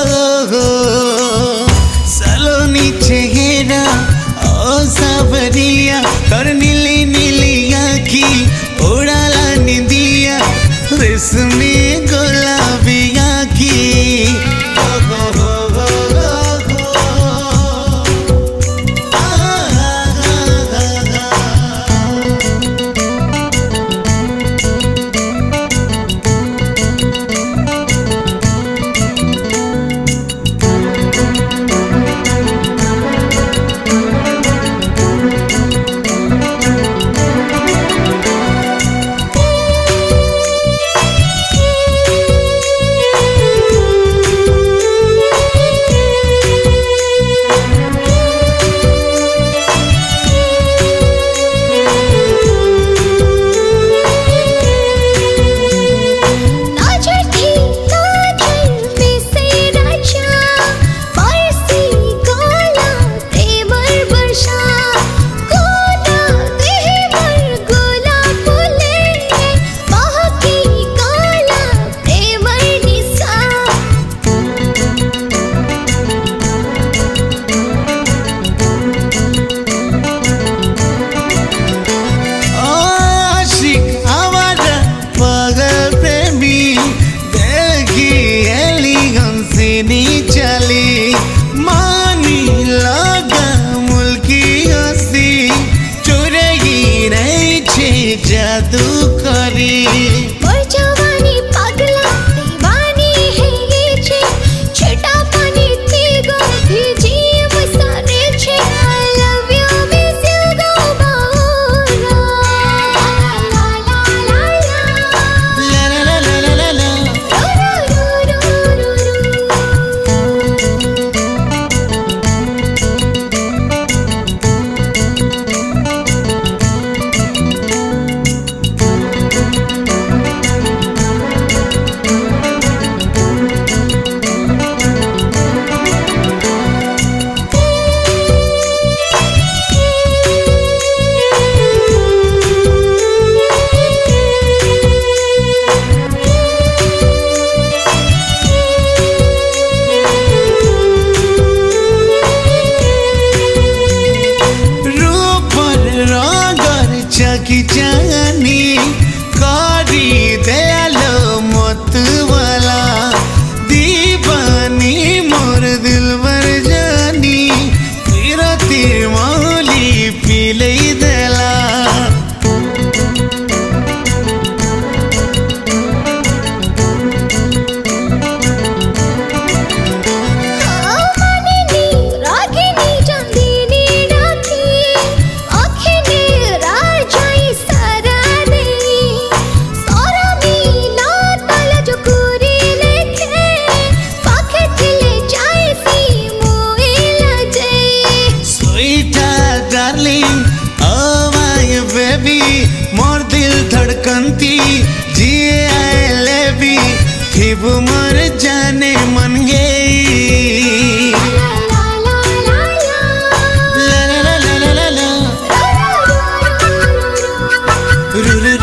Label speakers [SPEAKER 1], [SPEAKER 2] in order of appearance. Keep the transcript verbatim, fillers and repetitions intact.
[SPEAKER 1] सलोनी चेहरा ओ सावरिया तर नीली नीली आँखी उड़ाला निंदिया रेशमी गुलाबी आँखी चली मानी लगा मुल्की हसी चुरेगी नहीं छे जादू करी
[SPEAKER 2] जवानी पागला दीवानी है ये छे छटा पानी तीगो भीजी मसाने छे I love you miss you go बाहुरा ला ला ला ला
[SPEAKER 1] ला ला ला ला ला चकी चानी कारी दयालो मत वाला दीवानी मोर दिल बर जानी तेरा तीर मौली पीले दला मोर दिल धड़कनती जिए आए लेवी फिर मर जाने मन गई ला ला ला ला ला ला ला